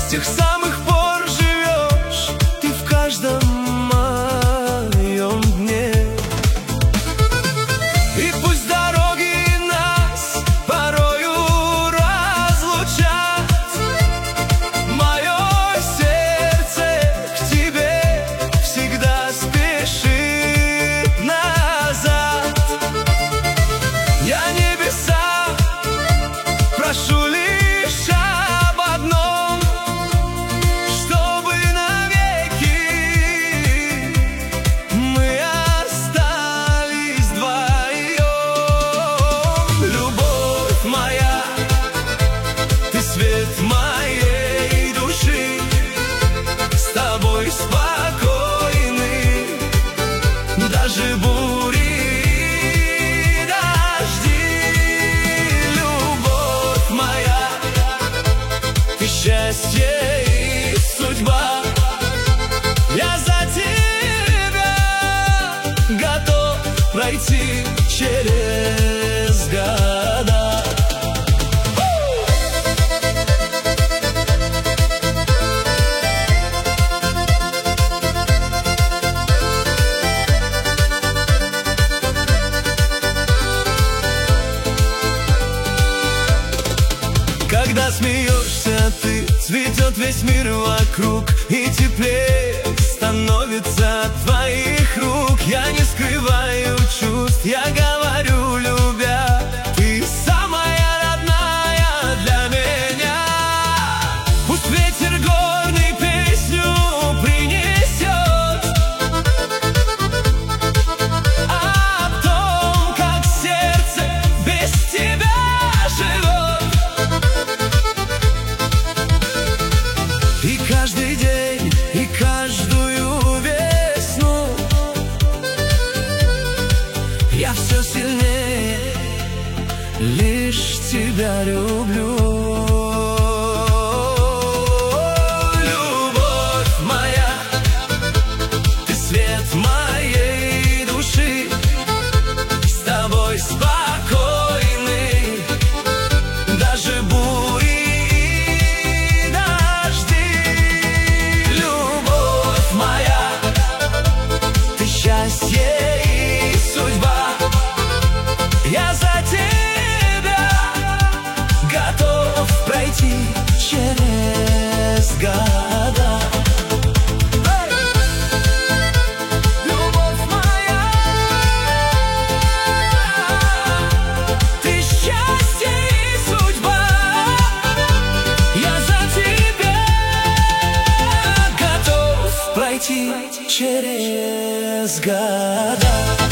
С тех самых пор живешь ты в каждом моем дне. И пусть дороги нас порою разлучат, мое сердце к тебе всегда спешит назад. Я небеса прошу лишь об одном, чтобы навеки мы остались вдвоем. Любовь моя, ты свет моей души, с тобой спокойны даже бури и дожди. Любовь моя, ты счастье и судьба, я за тебя готов пройти через года. Когда смеешься ты, цветет весь мир вокруг, и теплее становится от твоих рук. Я не скрываю чувств, я говорю, любя, ты самая родная для меня. Пусть ветер горный песню принесет о том, как сердце без тебя живет. И каждый день, и каждую весну я все сильнее лишь тебя люблю. Любовь моя, ты свет моей души, с тобой спокойны даже бури и дожди. Любовь моя, ты счастье и судьба, я за тебя готов пройти через года. Любовь моя, ты счастье и судьба, я за тебя готов пройти через года.